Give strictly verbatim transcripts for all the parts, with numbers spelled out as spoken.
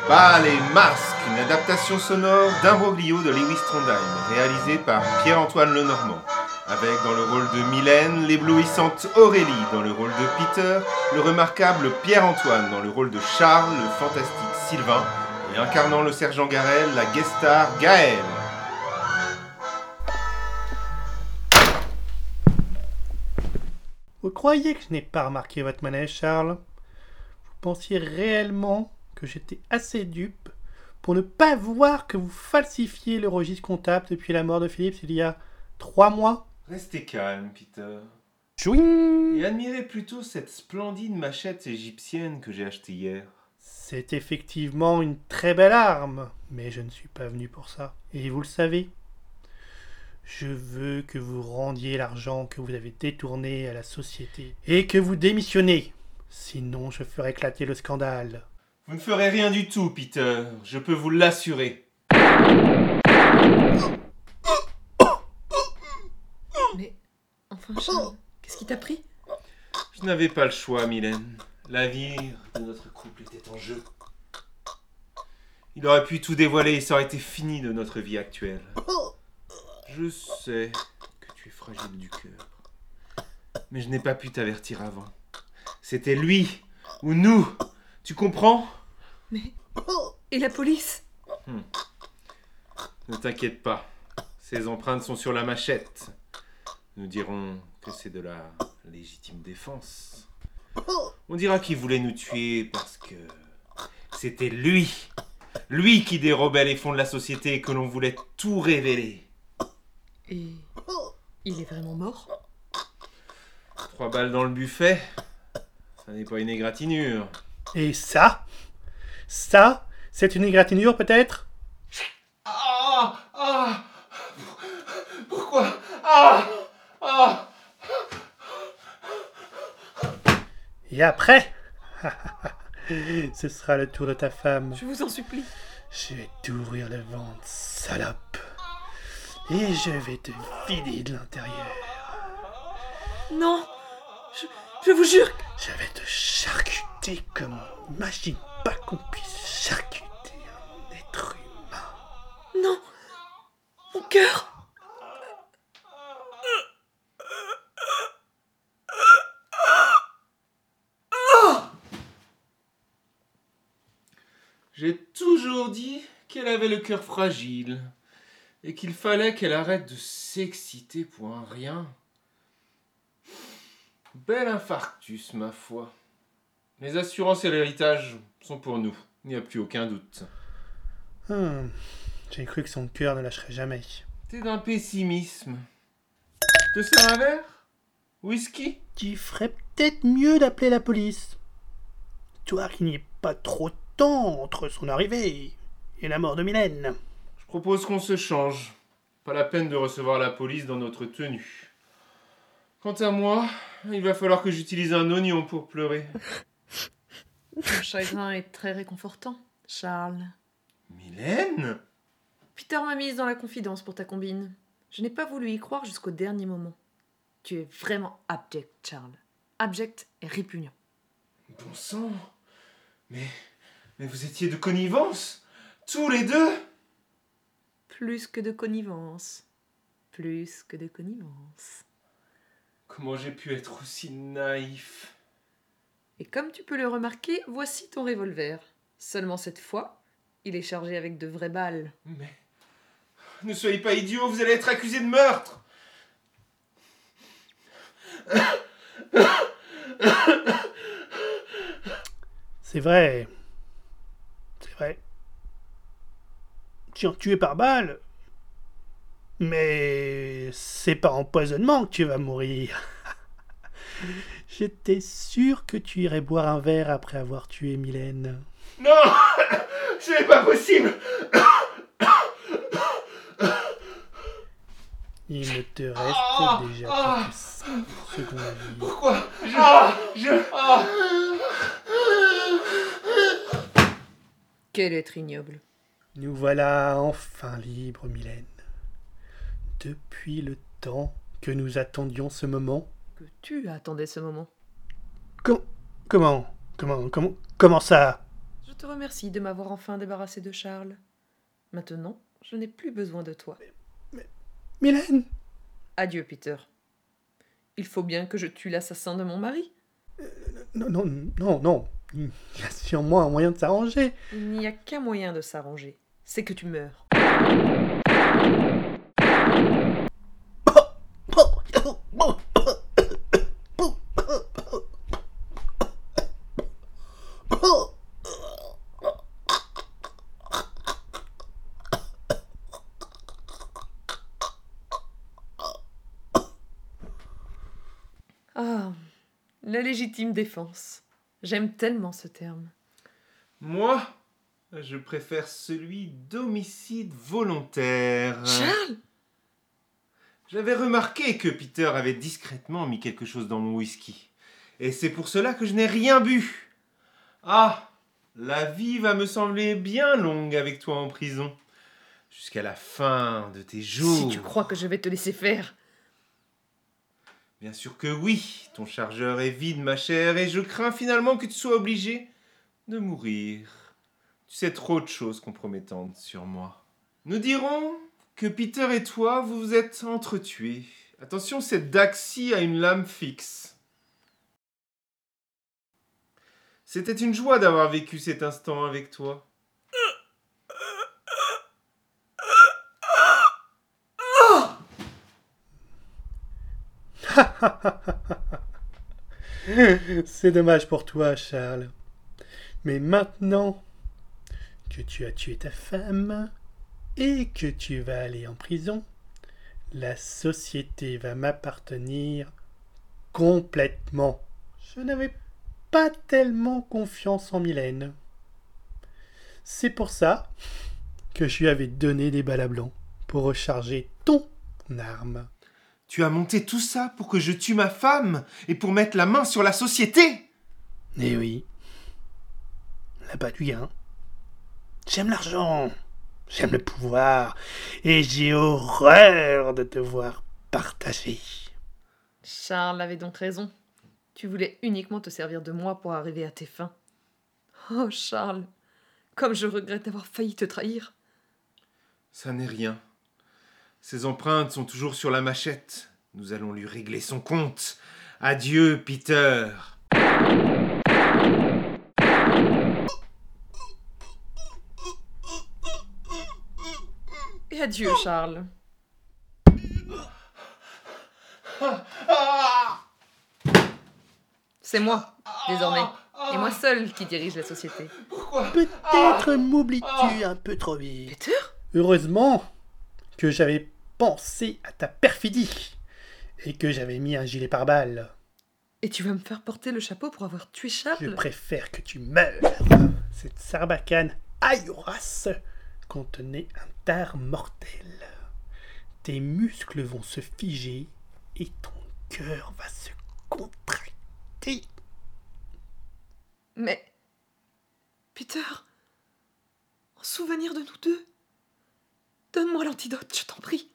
Bal et Masque, une adaptation sonore d'Imbroglio de Lewis Trondheim, réalisée par Pierre-Antoine Lenormand, avec dans le rôle de Mylène, l'éblouissante Aurélie dans le rôle de Peter, le remarquable Pierre-Antoine dans le rôle de Charles, le fantastique Sylvain, et incarnant le sergent Garel, la guest star Gaëlle. Vous croyez que je n'ai pas remarqué votre manège, Charles? Vous pensiez réellement que j'étais assez dupe pour ne pas voir que vous falsifiez le registre comptable depuis la mort de Philippe il y a trois mois? Restez calme, Peter. Chouing! Et admirez plutôt cette splendide machette égyptienne que j'ai achetée hier. C'est effectivement une très belle arme, mais je ne suis pas venu pour ça. Et vous le savez. Je veux que vous rendiez l'argent que vous avez détourné à la société et que vous démissionnez. Sinon, je ferai éclater le scandale. Vous ne ferez rien du tout, Peter. Je peux vous l'assurer. Mais, enfin, Charles, qu'est-ce qui t'a pris? Je n'avais pas le choix, Mylène. L'avenir de notre couple était en jeu. Il aurait pu tout dévoiler et ça aurait été fini de notre vie actuelle. Je sais que tu es fragile du cœur. Mais je n'ai pas pu t'avertir avant. C'était lui ou nous. Tu comprends? Mais... Et la police? hmm. Ne t'inquiète pas. Ces empreintes sont sur la machette. Nous dirons que c'est de la légitime défense. On dira qu'il voulait nous tuer parce que c'était lui. Lui qui dérobait les fonds de la société et que l'on voulait tout révéler. Et... il est vraiment mort? Trois balles dans le buffet, ça n'est pas une égratignure. Et ça? Ça, c'est une égratignure peut-être? Ah ah Pourquoi Ah ah Et après? Ce sera le tour de ta femme. Je vous en supplie. Je vais t'ouvrir le ventre, salope. Et je vais te vider de l'intérieur. Non, je, je vous jure que... Je vais te charcuter comme on n'imagine pas qu'on puisse charcuter un être humain. Non, mon cœur. J'ai toujours dit qu'elle avait le cœur fragile et qu'il fallait qu'elle arrête de s'exciter pour un rien. Bel infarctus, ma foi. Les assurances et l'héritage sont pour nous, il n'y a plus aucun doute. Hum, J'ai cru que son cœur ne lâcherait jamais. T'es d'un pessimisme. Je te sers un verre? Whisky? Tu ferais peut-être mieux d'appeler la police. Toi qu'il n'y ait pas trop de temps entre son arrivée et la mort de Mylène. Je propose qu'on se change. Pas la peine de recevoir la police dans notre tenue. Quant à moi, il va falloir que j'utilise un oignon pour pleurer. Ton chagrin est très réconfortant, Charles. Mylène? Peter m'a mise dans la confidence pour ta combine. Je n'ai pas voulu y croire jusqu'au dernier moment. Tu es vraiment abject, Charles. Abject et répugnant. Bon sang. Mais, mais vous étiez de connivence? Tous les deux? Plus que de connivence. Plus que de connivence. Comment j'ai pu être aussi naïf? Et comme tu peux le remarquer, voici ton revolver. Seulement cette fois, il est chargé avec de vraies balles. Mais... ne soyez pas idiot, vous allez être accusé de meurtre! C'est vrai. C'est vrai. Tu es tué par balle. Mais c'est par empoisonnement que tu vas mourir. J'étais sûr que tu irais boire un verre après avoir tué Mylène. Non! Ce n'est pas possible! Il ne te reste Ah, déjà ah, que cinq secondes à vivre. Pourquoi? Je... Ah, je... Ah. Quel être ignoble. Nous voilà enfin libres, Mylène. Depuis le temps que nous attendions ce moment. Que tu attendais ce moment. Com- comment Comment Comment Comment ça? Je te remercie de m'avoir enfin débarrassé de Charles. Maintenant, je n'ai plus besoin de toi. Mylène! Adieu, Peter. Il faut bien que je tue l'assassin de mon mari. Non, non, non, non. Il y a sûrement un moyen de s'arranger. Il n'y a qu'un moyen de s'arranger. C'est que tu meurs. Ah, la légitime défense. J'aime tellement ce terme. Moi, je préfère celui d'homicide volontaire. Charles! J'avais remarqué que Peter avait discrètement mis quelque chose dans mon whisky. Et c'est pour cela que je n'ai rien bu. Ah, la vie va me sembler bien longue avec toi en prison. Jusqu'à la fin de tes jours. Si tu crois que je vais te laisser faire. Bien sûr que oui, ton chargeur est vide, ma chère, et je crains finalement que tu sois obligé de mourir. Tu sais trop de choses compromettantes sur moi. Nous dirons que Peter et toi, vous vous êtes entretués. Attention, cette Daxi a une lame fixe. C'était une joie d'avoir vécu cet instant avec toi. C'est dommage pour toi, Charles. Mais maintenant que tu as tué ta femme et que tu vas aller en prison, la société va m'appartenir complètement. Je n'avais pas tellement confiance en Mylène. C'est pour ça que je lui avais donné des balles à blanc pour recharger ton arme. Tu as monté tout ça pour que je tue ma femme et pour mettre la main sur la société? Eh oui. Là-bas du gain. J'aime l'argent. J'aime le pouvoir. Et j'ai horreur de devoir partager. Charles avait donc raison. Tu voulais uniquement te servir de moi pour arriver à tes fins. Oh, Charles, comme je regrette d'avoir failli te trahir. Ça n'est rien. Ses empreintes sont toujours sur la machette. Nous allons lui régler son compte. Adieu, Peter. Et adieu, Charles. C'est moi, désormais. Et moi seul qui dirige la société. Peut-être m'oublies-tu un peu trop vite. Peter? Heureusement que j'avais pensé à ta perfidie et que j'avais mis un gilet pare-balles. Et tu vas me faire porter le chapeau pour avoir tué Charles? Je préfère que tu meurs. Cette sarbacane Ayoras contenait un dard mortel. Tes muscles vont se figer et ton cœur va se contracter. Mais... Peter, en souvenir de nous deux, donne-moi l'antidote, je t'en prie.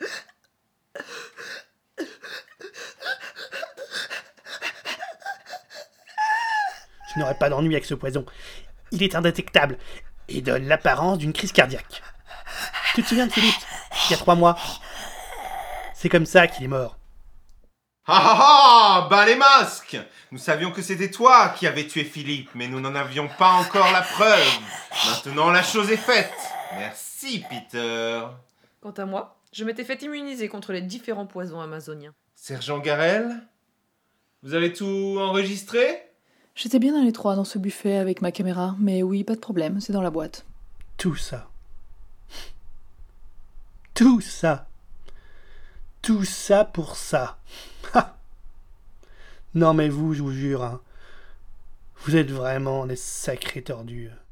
Tu n'aurais pas d'ennui avec ce poison. Il est indétectable et donne l'apparence d'une crise cardiaque. Tu te souviens de Philippe, il y a trois mois? C'est comme ça qu'il est mort. Ah ah ah! Bas les masques! Nous savions que c'était toi qui avais tué Philippe, mais nous n'en avions pas encore la preuve. Maintenant, la chose est faite. Merci, Peter. Quant à moi, je m'étais fait immuniser contre les différents poisons amazoniens. Sergent Garel, vous avez tout enregistré? J'étais bien dans les trois dans ce buffet avec ma caméra, mais oui, pas de problème, c'est dans la boîte. Tout ça. Tout ça. Tout ça pour ça. Ha! Non mais vous, je vous jure, hein, vous êtes vraiment des sacrés tordus.